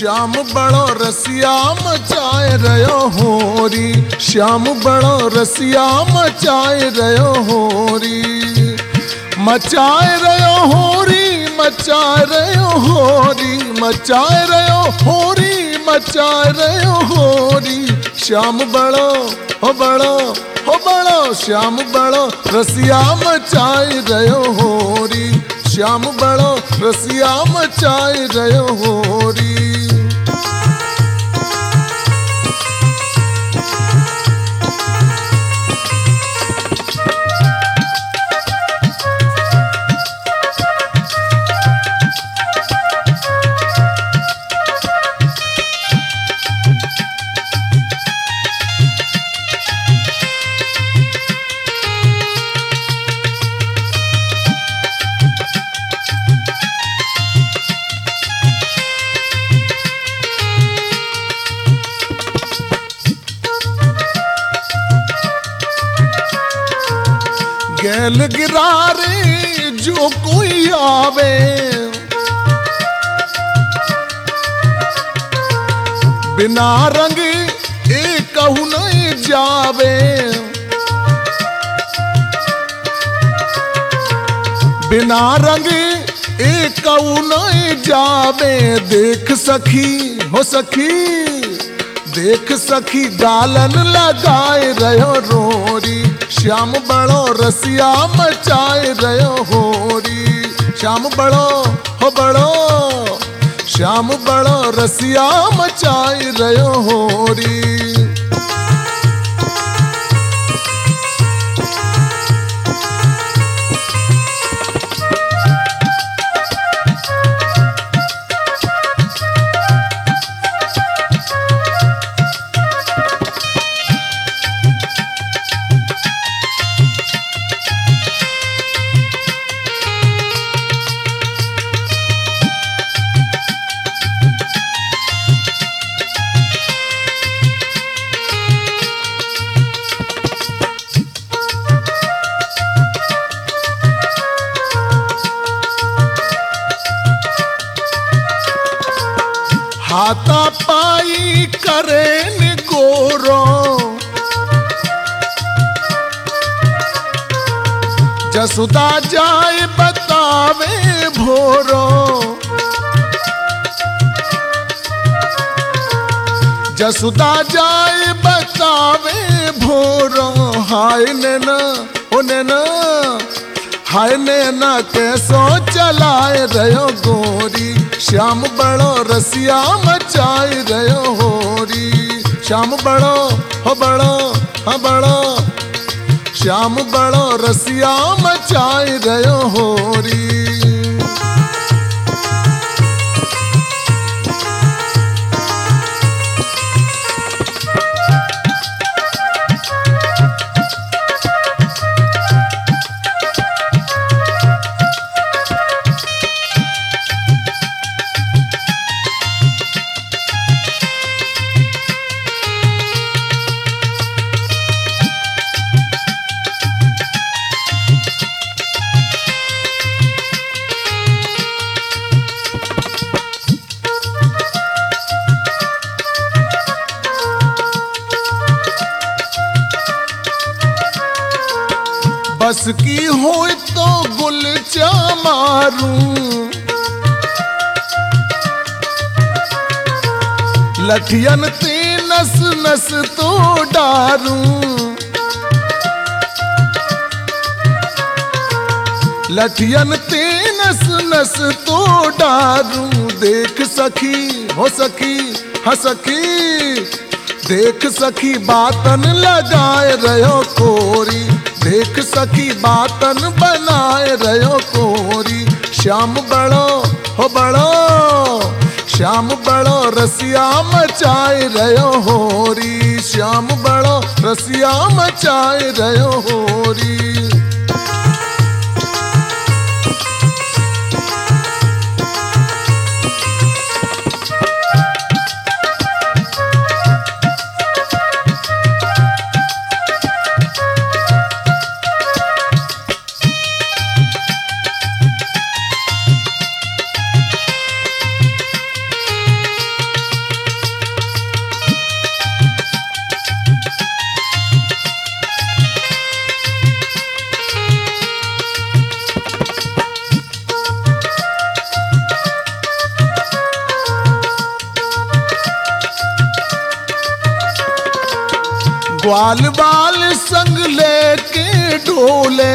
श्याम बड़ो रसिया मचाए रयो होरी, श्याम बड़ो रसिया मचाए रयो होरी, मचाए रयो होरी, मचाए रयो होरी, मचाए रयो होरी, मचाए रयो होरी। श्याम बड़ो हो बड़ो हो बड़ो, श्याम बड़ो रसिया मचाए रयो होरी, श्याम बड़ो रसिया मचाए रयो होरी। गैल गिरारे जो कोई आवे, बिना रंग एक कहू नहीं जावे, बिना रंग एक कहू नहीं जावे। देख सखी हो सखी, देख सखी गालन लगाए रयो रोरी, श्याम बड़ो रसिया मचाए रयो होरी। श्याम बड़ो हो बड़ो, श्याम बड़ो रसिया मचाए रयो होरी। हाथा पाई करेन गोरो, जसुदा जाए बतावे भोरो, जसुदा जाए बतावे भोरो। हाय नैना ओ नैना, हाय नैना कैसो चलाए रयो गोरी, श्याम बड़ो रसिया मचाए रयो होरी। श्याम बड़ो हो बड़ो हो बड़ो, श्याम बड़ो रसिया मचाए रयो होरी। बस की हो तो गुलचा मारूं, लठियन ते नस नस तो डारूं, लठियन ते नस नस तो डारूं। देख सखी हो सखी ह सखी, देख सखी बातन लगाए रयो कोरी, देख सखी बातन बनाए रयो कोरी। श्याम बड़ो हो बड़ो, श्याम बड़ो रसिया मचाए रयो होरी, श्याम बड़ो रसिया मचाए रयो होरी। ग्वाल बाल संग लेके डोले,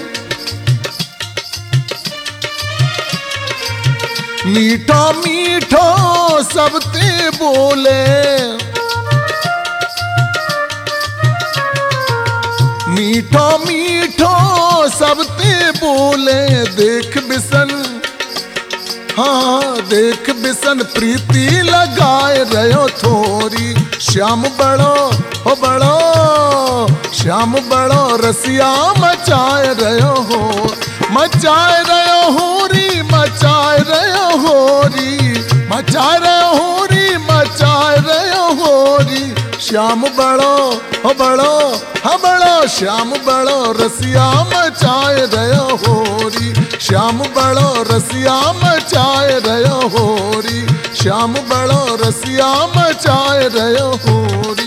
मीठो मीठो सबते बोले, मीठो मीठो सबते बोले। देख बिसन, हाँ देख बिसन प्रीति लगाए रहो थोरी। श्याम बड़ो हो बड़ो, श्याम बड़ो रसिया मचाए रहो हो, मचाए रहो होरी, मचाए रहो होरी, मचाए रहो होरी, मचाए रहो होरी। श्याम बड़ो हो बड़ो, हाँ बड़ो श्याम बड़ो रसिया मचाए रहो होरी। श्याम बड़ो रसिया मचाए रहो होरी, श्याम बड़ो रसिया मचाए रहो होरी।